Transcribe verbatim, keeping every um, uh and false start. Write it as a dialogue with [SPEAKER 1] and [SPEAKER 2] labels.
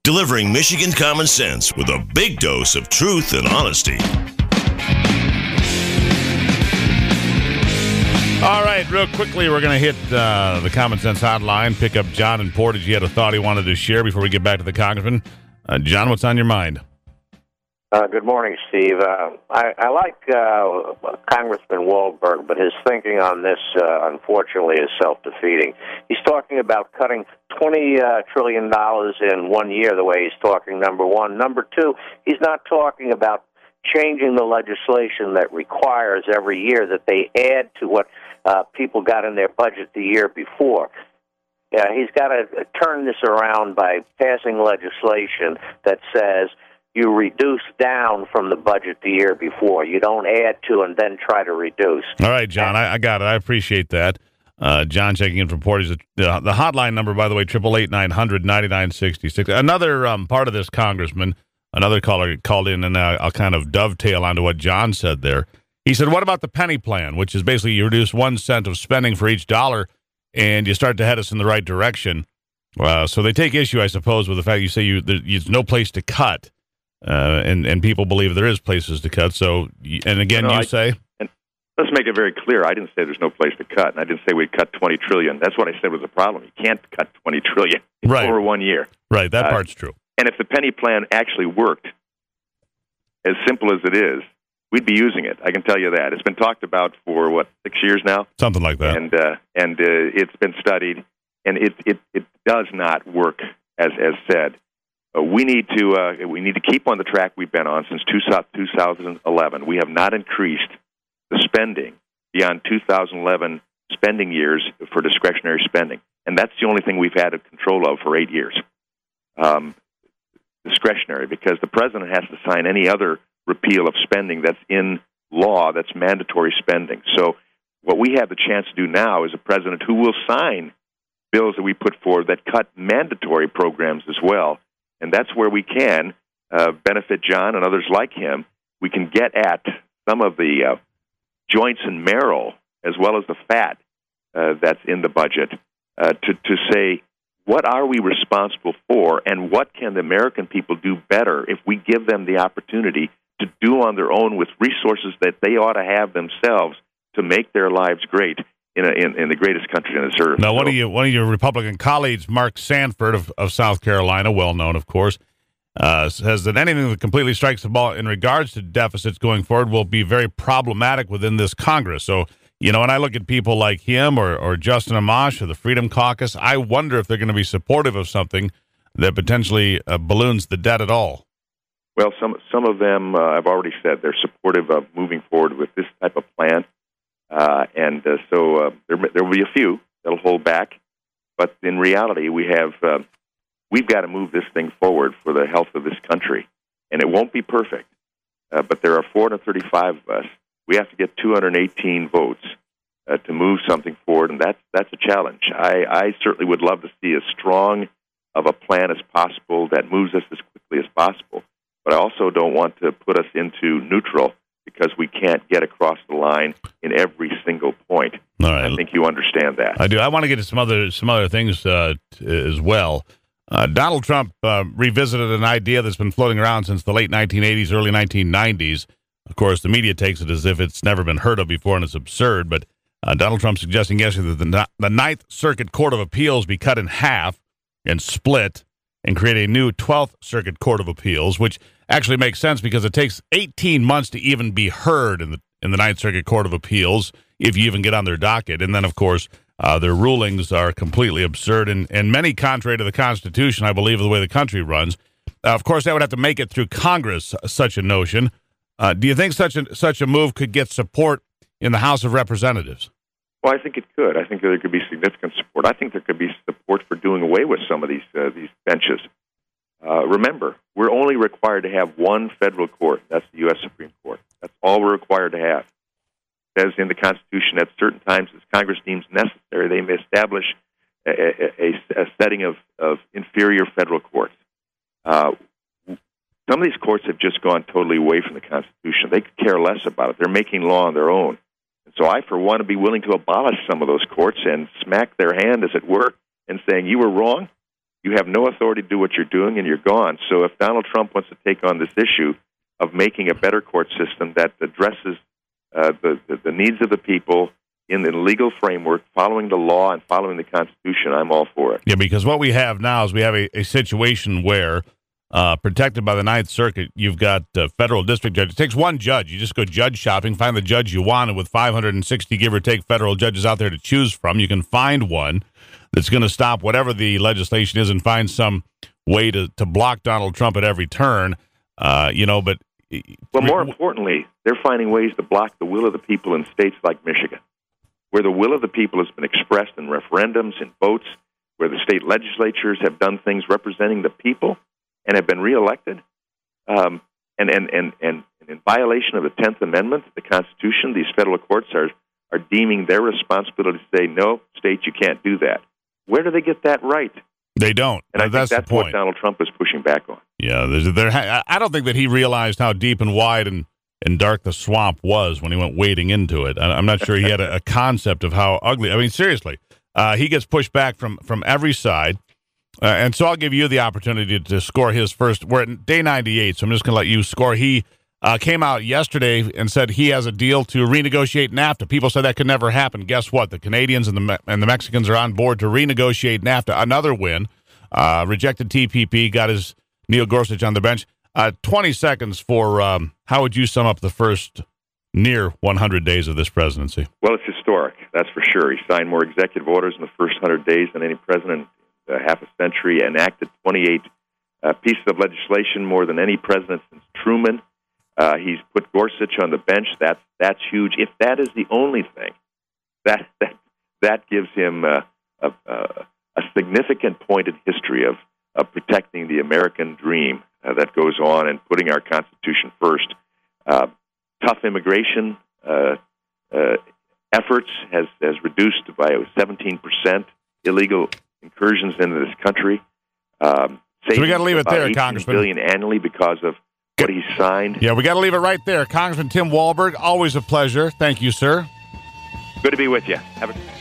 [SPEAKER 1] delivering Michigan common sense with a big dose of truth and honesty.
[SPEAKER 2] All right, real quickly, we're going to hit uh, the Common Sense Hotline, pick up John in Portage. He had a thought he wanted to share before we get back to the Congressman. Uh, John, what's on your mind?
[SPEAKER 3] Uh, good morning, Steve. Uh, I, I like uh, Congressman Waldberg, but his thinking on this, uh, unfortunately, is self-defeating. He's talking about cutting twenty trillion dollars in one year, the way he's talking, number one. Number two, he's not talking about changing the legislation that requires every year that they add to what uh, people got in their budget the year before. Yeah, he's got to turn this around by passing legislation that says you reduce down from the budget the year before. You don't add to and then try to reduce. All
[SPEAKER 2] right, John, I, I got it. I appreciate that. Uh, John checking in from Portage. The, the hotline number, by the way, eight eight eight, nine hundred, ninety-nine sixty-six. Another um, part of this, Congressman, another caller called in, and uh, I'll kind of dovetail onto what John said there. He said, what about the penny plan, which is basically you reduce one cent of spending for each dollar, and you start to head us in the right direction. Uh, so they take issue, I suppose, with the fact you say you there's no place to cut, uh, and, and people believe there is places to cut. So, and again,
[SPEAKER 4] no,
[SPEAKER 2] you
[SPEAKER 4] I,
[SPEAKER 2] say?
[SPEAKER 4] And let's make it very clear. I didn't say there's no place to cut, and I didn't say we'd cut twenty trillion dollars. That's what I said was the problem. You can't cut twenty trillion dollars
[SPEAKER 2] right.
[SPEAKER 4] over one year.
[SPEAKER 2] Right, that
[SPEAKER 4] uh,
[SPEAKER 2] part's true.
[SPEAKER 4] And if the penny plan actually worked, as simple as it is, we'd be using it. I can tell you that. It's been talked about for, what, six years now?
[SPEAKER 2] Something like that.
[SPEAKER 4] And uh, and uh, it's been studied, and it, it, it does not work as as said. Uh, we need to uh, we need to keep on the track we've been on since two thousand eleven. We have not increased the spending beyond two thousand eleven spending years for discretionary spending, and that's the only thing we've had control of for eight years. Um, discretionary, because the president has to sign any other repeal of spending that's in law, that's mandatory spending. So what we have the chance to do now is a president who will sign bills that we put forward that cut mandatory programs as well. And that's where we can uh, benefit John and others like him. We can get at some of the uh, joints and marrow as well as the fat uh, that's in the budget uh, to, to say, what are we responsible for, and what can the American people do better if we give them the opportunity to do on their own with resources that they ought to have themselves to make their lives great in, a, in, in the greatest country on this earth.
[SPEAKER 2] Now,
[SPEAKER 4] so,
[SPEAKER 2] one of you, one of your Republican colleagues, Mark Sanford of, of South Carolina, well known, of course, uh, says that anything that completely strikes the ball in regards to deficits going forward will be very problematic within this Congress. So, you know, when I look at people like him or, or Justin Amash or the Freedom Caucus, I wonder if they're going to be supportive of something that potentially uh, balloons the debt at all.
[SPEAKER 4] Well, some some of them, uh, I've already said, they're supportive of moving forward with this type of plan. Uh, and uh, so uh, there, there will be a few that'll hold back. But in reality, we have, uh, we've got to move this thing forward for the health of this country. And it won't be perfect. Uh, but there are four hundred thirty-five of us. We have to get two hundred eighteen votes uh, to move something forward, and that's that's a challenge. I, I certainly would love to see as strong of a plan as possible that moves us as quickly as possible. But I also don't want to put us into neutral because we can't get across the line in every single point.
[SPEAKER 2] All right.
[SPEAKER 4] I think you understand that.
[SPEAKER 2] I do. I want to get to some other some other things uh, t- as well. Uh, Donald Trump uh, revisited an idea that's been floating around since the late nineteen eighties, early nineteen nineties. Of course, the media takes it as if it's never been heard of before and it's absurd. But uh, Donald Trump suggesting yesterday that the, the Ninth Circuit Court of Appeals be cut in half and split and create a new twelfth Circuit Court of Appeals, which actually makes sense because it takes eighteen months to even be heard in the in the Ninth Circuit Court of Appeals if you even get on their docket. And then, of course, uh, their rulings are completely absurd and, and many contrary to the Constitution, I believe, the way the country runs. Uh, of course, that would have to make it through Congress, such a notion. Uh, do you think such a, such a move could get support in the House of Representatives?
[SPEAKER 4] Well, I think it could. I think there could be significant support. I think there could be support for doing away with some of these uh, these benches. Uh, remember, we're only required to have one federal court. That's the U S Supreme Court. That's all we're required to have. It says in the Constitution at certain times, as Congress deems necessary, they may establish a, a, a setting of, of inferior federal courts. Uh, some of these courts have just gone totally away from the Constitution. They could care less about it. They're making law on their own. And so I, for one, would be willing to abolish some of those courts and smack their hand, as it were, and saying, you were wrong. you have no authority to do what you're doing, and you're gone. So if Donald Trump wants to take on this issue of making a better court system that addresses uh, the, the, the needs of the people in the legal framework, following the law and following the Constitution, I'm all for it.
[SPEAKER 2] Yeah, because what we have now is we have a, a situation where, uh, protected by the Ninth Circuit, you've got uh, federal district judges. It takes one judge. You just go judge shopping, find the judge you want, and with five hundred sixty, give or take, federal judges out there to choose from, you can find one that's going to stop whatever the legislation is and find some way to, to block Donald Trump at every turn. Uh, you know, but...
[SPEAKER 4] Well, more importantly, they're finding ways to block the will of the people in states like Michigan, where the will of the people has been expressed in referendums and votes, where the state legislatures have done things representing the people and have been reelected. Um, and, and, and, and in violation of the tenth Amendment, the Constitution, these federal courts are, are deeming their responsibility to say, no, states, you can't do that. Where do they get that right?
[SPEAKER 2] They don't.
[SPEAKER 4] And I
[SPEAKER 2] that's
[SPEAKER 4] think that's what Donald Trump is pushing back on.
[SPEAKER 2] Yeah, there's, there. I don't think that he realized how deep and wide and, and dark the swamp was when he went wading into it. I'm not sure he had a, a concept of how ugly. I mean, seriously, uh, he gets pushed back from, from every side. Uh, and so I'll give you the opportunity to score his first. We're at day ninety-eight, so I'm just going to let you score. He uh, came out yesterday and said he has a deal to renegotiate NAFTA. People said that could never happen. Guess what? The Canadians and the Me- and the Mexicans are on board to renegotiate NAFTA. Another win. Uh, rejected T P P, got his Neil Gorsuch on the bench. Uh, twenty seconds for um, how would you sum up the first near one hundred days of this presidency?
[SPEAKER 4] Well, it's historic, that's for sure. He signed more executive orders in the first one hundred days than any president in uh, half a century, enacted twenty-eight uh, pieces of legislation, more than any president since Truman. Uh, he's put Gorsuch on the bench. That's that's huge. If that is the only thing, that that that gives him uh, a, a, a significant point in history of, of protecting the American dream uh, that goes on and putting our Constitution first. Uh, tough immigration uh, uh, efforts has has reduced by seventeen percent illegal incursions into this country. Um,
[SPEAKER 2] so we got to leave it there, Congressman.
[SPEAKER 4] Billion annually because of what he signed.
[SPEAKER 2] Yeah, we got to leave it right there. Congressman Tim Walberg, always a pleasure. Thank you, sir.
[SPEAKER 4] Good to be with you. Have a